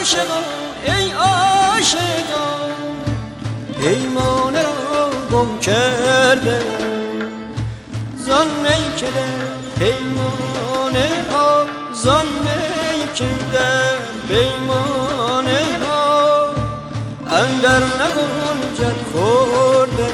عاشقان ای عاشقان پیمانه را گم کرده زان می که در پیمانه ها زان می که در پیمانه ها اندر نگنجد خورده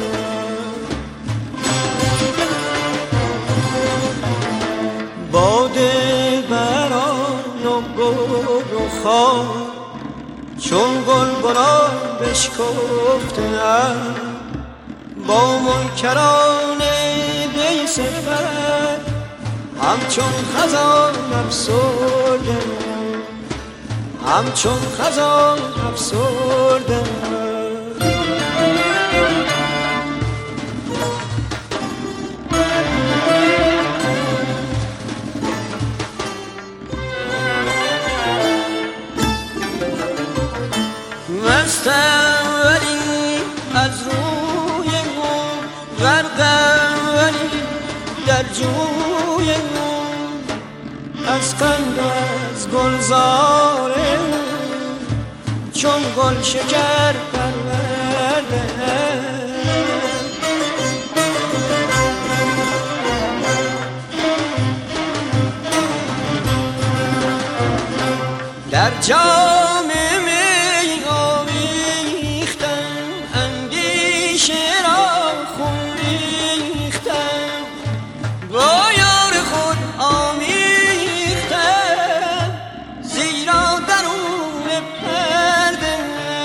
با دلبران و گل و خار چون گلبنان بشکفته‌اند با منکران دی صفت همچون خزان افسرده همچون خزان افسرده مستم ولی از روی مون غرقم ولی در جوی مون از قند از گلزار چون گل شکر پرورده در جام می آمیختم اندیشه را خون ریختم با یار خود آمیختم زیرا درون پرده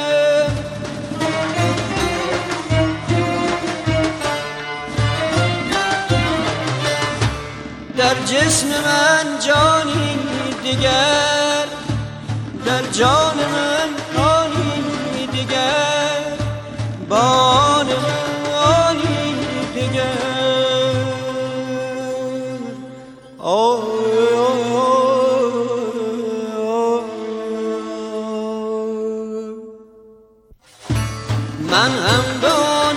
در جسم من جانی دیگر در جان من آنی دیگر بان من آنی دیگر من هم به آن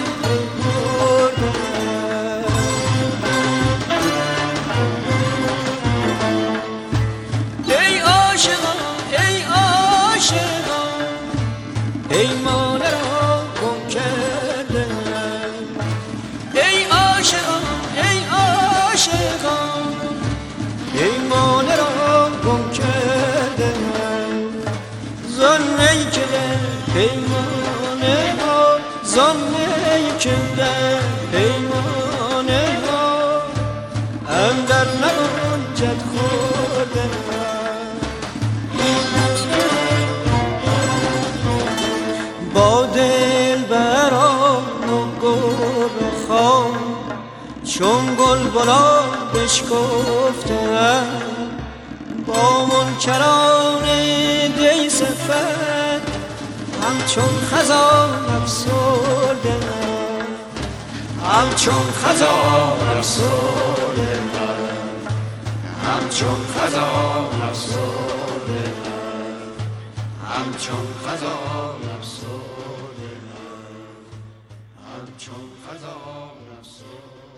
پیمانه را گم کرده ای عاشقان ای عاشقان پیمانه را گم کرده زان می که در پیمانه ها زان می که در پیمانه ها اندر نگنجد خورده با دلبران و گل و خار چون گلبنان بشکفته‌اند با منکران دی صفت همچون خزان افسرده همچون خزان افسرده همچون خزان افسرده همچون خزان افسرده همچون خزان افسرده